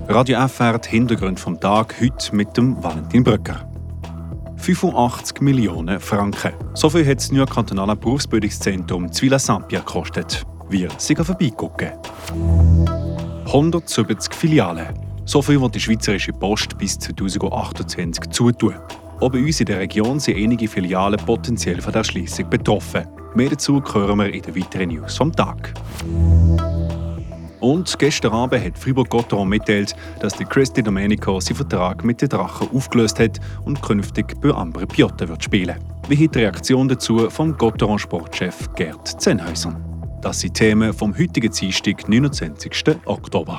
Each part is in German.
Radio FR, die Hintergründe vom Tag, heute mit dem Valentin Brücker. 85 Millionen Franken. So viel hat das neue kantonale Berufsbildungszentrum Villa-Saint-Pierre gekostet. Wir sind vorbeigucken. 170 Filialen. So viel wird die Schweizerische Post bis 2028 zutun. Auch bei uns in der Region sind einige Filialen potenziell von der Erschliessung betroffen. Mehr dazu hören wir in den weiteren News vom Tag. Und gestern Abend hat Fribourg-Gotteron mitteilt, dass die Christy Domenico seinen Vertrag mit den Drachen aufgelöst hat und künftig bei Ambri Piotta wird spielen. Wie hat die Reaktion dazu vom Gotteron-Sportchef Gerd Zenhäuser? Das sind Themen vom heutigen Dienstag, 29. Oktober.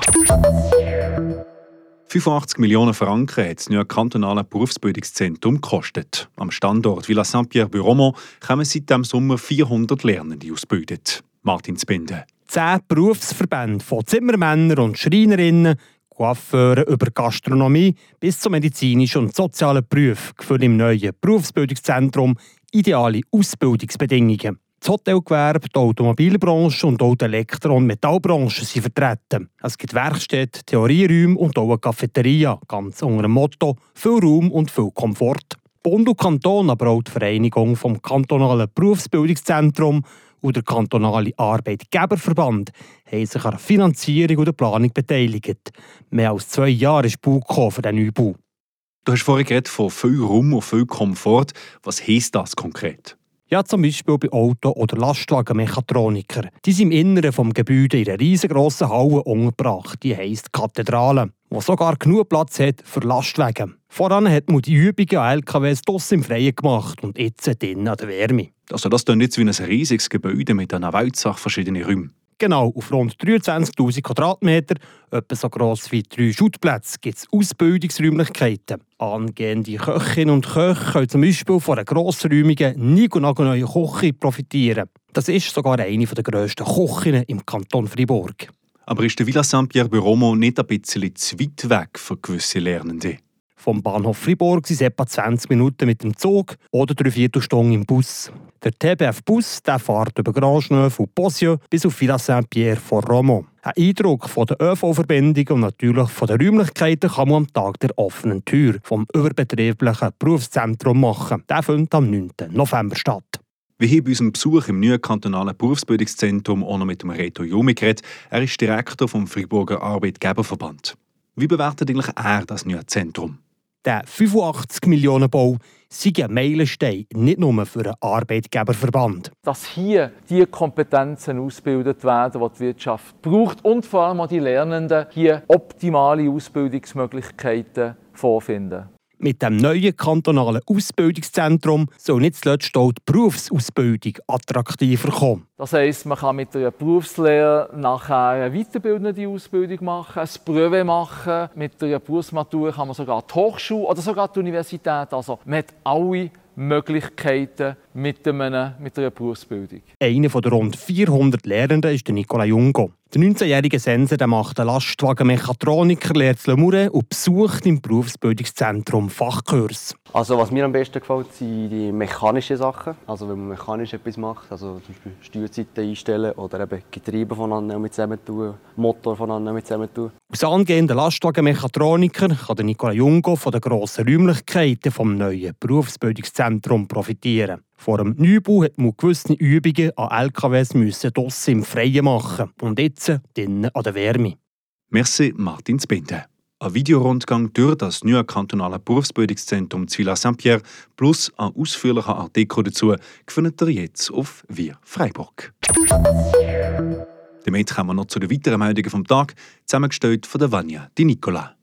85 Millionen Franken hat das neue kantonale Berufsbildungszentrum gekostet. Am Standort Villa-Saint-Pierre bei Romont kommen seit dem Sommer 400 Lernende ausgebildet. Martin Zbinden. 10 Berufsverbände von Zimmermännern und Schreinerinnen, Coiffeuren über Gastronomie bis zu medizinischen und sozialen Berufen gefüllen im neuen Berufsbildungszentrum ideale Ausbildungsbedingungen. Das Hotelgewerbe, die Automobilbranche und auch die Elektro- und Metallbranche sind vertreten. Es gibt Werkstätten, Theorieräume und auch eine Cafeteria, ganz unter dem Motto «Viel Raum und viel Komfort». Bund und Kanton, aber auch die Vereinigung vom kantonalen Berufsbildungszentrum und der kantonale Arbeitgeberverband haben sich an der Finanzierung und der Planung beteiligt. Mehr als 2 Jahre ist Bau für den Neubau. Du hast vorhin geredet von viel Raum und viel Komfort. Was heisst das konkret? Ja, zum Beispiel bei Auto- oder Lastwagenmechatronikern. Die sind im Inneren des Gebäudes in einer riesengroßen Halle untergebracht. Die heisst Kathedrale, die sogar genug Platz hat für Lastwagen. Voran hat man die Übungen an LKWs draussen im Freien gemacht und jetzt drinnen an der Wärme. Also das klingt jetzt wie ein riesiges Gebäude mit einer Weltsache verschiedenen Räumen. Genau, auf rund 23'000 Quadratmeter, etwa so gross wie 3 Schulplätze, gibt es Ausbildungsräumlichkeiten. Angehende Köchinnen und Köche können zum Beispiel von einer grossräumigen, niegelnagelneuen Küche profitieren. Das ist sogar eine der grössten Küchinnen im Kanton Fribourg. Aber ist der Villa Saint-Pierre bei Romont nicht ein bisschen zu weit weg für gewisse Lernende? Vom Bahnhof Fribourg sind es etwa 20 Minuten mit dem Zug oder 3/4 Stunden im Bus. Der TBF-Bus fährt über Grandcheneuve und Posieux bis auf Villa Saint-Pierre vor Romont. Ein Eindruck von der ÖV-Verbindung und natürlich von den Räumlichkeiten kann man am Tag der offenen Tür vom überbetrieblichen Berufszentrum machen. Der findet am 9. November statt. Wir haben bei unserem Besuch im neuen kantonalen Berufsbildungszentrum auch noch mit dem Reto Jumi geredet. Er ist Direktor vom Friburger Arbeitgeberverband. Wie bewertet eigentlich er das neue Zentrum? Der 85 Millionen Bau sei ein Meilenstein, nicht nur für einen Arbeitgeberverband. Dass hier die Kompetenzen ausgebildet werden, die die Wirtschaft braucht und vor allem auch die Lernenden hier optimale Ausbildungsmöglichkeiten vorfinden. Mit dem neuen kantonalen Ausbildungszentrum soll nicht zuletzt auch die Berufsausbildung attraktiver kommen. Das heisst, man kann mit einer Berufslehre nachher eine weiterbildende Ausbildung machen, ein Brevet machen. Mit einer Berufsmatur kann man sogar die Hochschule oder sogar die Universität. Also man hat alle Möglichkeiten mit einer Berufsbildung. Einer der rund 400 Lehrenden ist Nicola Jungo. Der 19-jährige Sensor macht einen Lastwagenmechatroniker, lehrt Le Mouret und besucht im Berufsbildungszentrum Fachkurs. Also was mir am besten gefällt, sind die mechanischen Sachen. Also wenn man mechanisch etwas macht, also zum Beispiel Steuerzeiten einstellen oder eben Getriebe voneinander mit zusammentun, Motor voneinander mit zusammentun. Als angehender Lastwagenmechatroniker kann der Nicola Jungo von den grossen Räumlichkeiten des neuen Berufsbildungszentrums profitieren. Vor dem Neubau hat man gewisse Übungen an LKWs draussen im Freien machen und jetzt drinnen an der Wärme. Merci Martin Zbinden. Ein Videorundgang durch das neue kantonale Berufsbildungszentrum Villa Saint-Pierre plus ein ausführlicher Artikel dazu findet ihr jetzt auf Wir Freiburg. Damit kommen wir noch zu den weiteren Meldungen vom Tag, zusammengestellt von der Vania Di Nicola.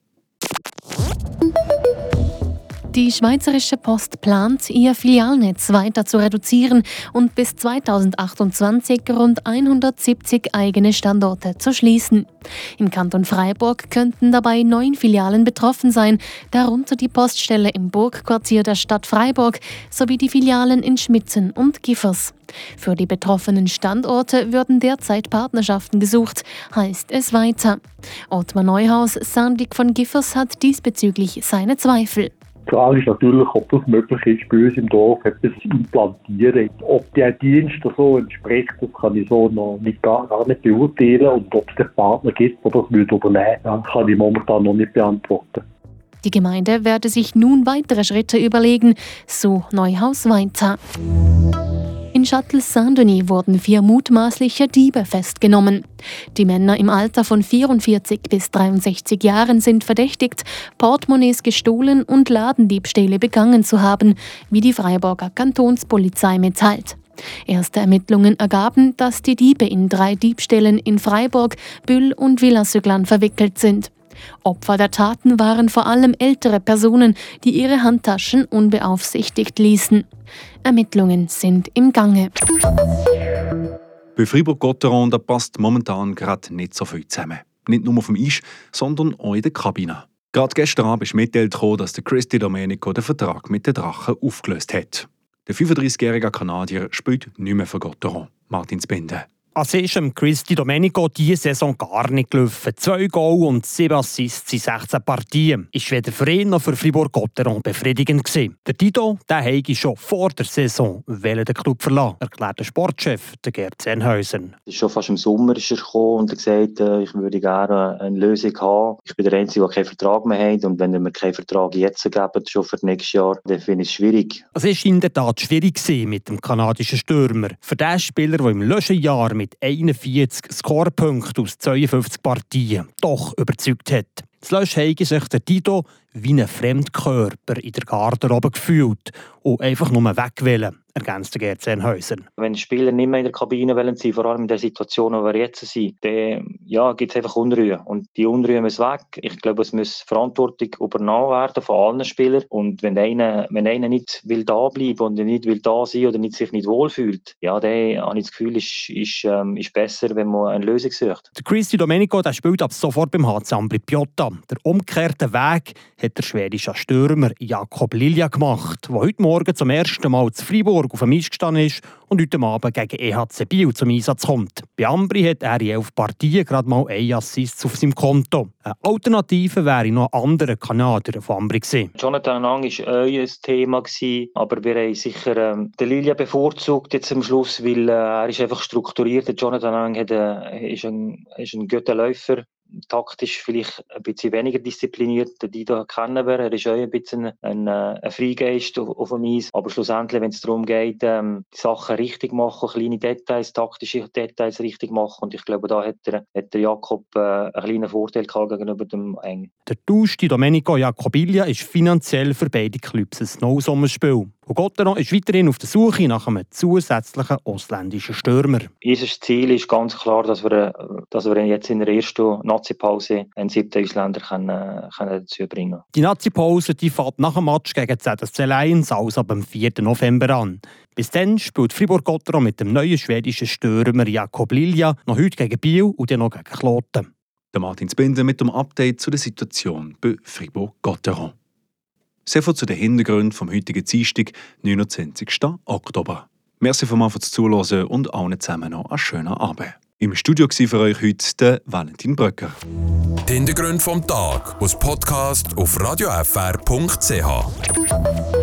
Die Schweizerische Post plant, ihr Filialnetz weiter zu reduzieren und bis 2028 rund 170 eigene Standorte zu schließen. Im Kanton Freiburg könnten dabei 9 Filialen betroffen sein, darunter die Poststelle im Burgquartier der Stadt Freiburg sowie die Filialen in Schmitten und Giffers. Für die betroffenen Standorte würden derzeit Partnerschaften gesucht, heißt es weiter. Ottmar Neuhaus, Sandig von Giffers, hat diesbezüglich seine Zweifel. Die Frage ist natürlich, ob das möglich ist, bei uns im Dorf etwas zu implantieren. Ob der Dienst so entspricht, das kann ich so noch gar nicht beurteilen. Und ob es den Partner gibt, der das übernehmen will, kann ich momentan noch nicht beantworten. Die Gemeinde werde sich nun weitere Schritte überlegen, so Neuhaus weiter. In Châtel-Saint-Denis wurden 4 mutmaßliche Diebe festgenommen. Die Männer im Alter von 44 bis 63 Jahren sind verdächtigt, Portemonnaies gestohlen und Ladendiebstähle begangen zu haben, wie die Freiburger Kantonspolizei mitteilt. Erste Ermittlungen ergaben, dass die Diebe in 3 Diebstählen in Freiburg, Bühl und Villasöglan verwickelt sind. Opfer der Taten waren vor allem ältere Personen, die ihre Handtaschen unbeaufsichtigt ließen. Ermittlungen sind im Gange. Bei Fribourg-Gotteron passt momentan gerade nicht so viel zusammen. Nicht nur auf dem Eis, sondern auch in der Kabine. Gerade gestern Abend ist mitteilt, dass der Cristi Domenico den Vertrag mit den Drachen aufgelöst hat. Der 35-jährige Kanadier spielt nicht mehr für Gotteron. Martin Spinde. Es ist dem Cristi Domenico diese Saison gar nicht gelaufen. 2 Goal und 7 Assists in 16 Partien. Ist weder für ihn noch für Fribourg-Gotteron befriedigend gewesen. Der Tito, der habe schon vor der Saison den Club verlassen, erklärt der Sportchef Gerd Sennhausen. Schon fast im Sommer ist er gekommen und hat gesagt, ich würde gerne eine Lösung haben. Ich bin der Einzige, der keinen Vertrag mehr hat. Und wenn er mir keinen Vertrag jetzt gibt, schon für nächstes Jahr, dann finde ich es schwierig. Es war in der Tat schwierig mit dem kanadischen Stürmer. Für den Spieler, der im letzten Jahr mit 41 Scorepunkten aus 52 Partien doch überzeugt hat. Zuletzt habe sich der Tito wie ein Fremdkörper in der Garderobe gefühlt und einfach nur weg wollen, ergänzte Gerd Sennhausen. Wenn die Spieler nicht mehr in der Kabine sind, vor allem in der Situation, wo wir jetzt sind, dann gibt es einfach Unruhe. Und die Unruhe muss weg. Ich glaube, es muss Verantwortung übernommen werden von allen Spielern. Und wenn einer nicht will da bleiben und nicht will da sein oder sich nicht wohlfühlt, dann habe ich das Gefühl, ist besser, wenn man eine Lösung sucht. Der Cristi Domenico spielt ab sofort beim HC Ambri Piotta. Der umgekehrte Weg hat der schwedische Stürmer Jakob Lilja gemacht, der heute Morgen zum ersten Mal zu Fribourg auf dem Eis gestanden ist und heute Abend gegen EHC Biel zum Einsatz kommt. Bei Ambri hat er in 11 Partien gerade mal 1 Assist auf seinem Konto. Eine Alternative wäre noch ein anderer Kanadier von Ambri gewesen. Jonathan Ang war ein Thema, aber wir haben sicher den Lilja bevorzugt jetzt am Schluss, weil er ist einfach strukturiert. Jonathan Ang ist ein guter Läufer. Taktisch vielleicht ein bisschen weniger diszipliniert, die da kennen wir. Er ist auch ein bisschen ein Freigeist auf dem Eis. Aber schlussendlich, wenn es darum geht, die Sachen richtig machen, kleine Details, taktische Details richtig machen. Und ich glaube, da hat der Jakob einen kleinen Vorteil gegenüber dem Eng. Der Tausch Domenico Jacobilia ist finanziell für beide Clubs ein No-Sommerspiel. Und Gotteron ist weiterhin auf der Suche nach einem zusätzlichen ausländischen Stürmer. Unser Ziel ist ganz klar, dass wir jetzt in der ersten Nazi-Pause einen 7. Ausländer dazu bringen können. Die Nazi-Pause fängt nach dem Match gegen ZSC Lions, also ab dem 4. November an. Bis dann spielt Fribourg-Gotteron mit dem neuen schwedischen Stürmer Jakob Lilja noch heute gegen Biel und dann noch gegen Kloten. Der Martin Spinde mit dem Update zu der Situation bei Fribourg-Gotteron. Sehr viel zu den Hintergründen vom heutigen Dienstag, 29. Oktober. Merci fürs Zuhören und allen zusammen noch einen schönen Abend. Im Studio war für euch heute der Valentin Bröcker. Die Hintergründe vom Tag aus Podcast auf radiofr.ch.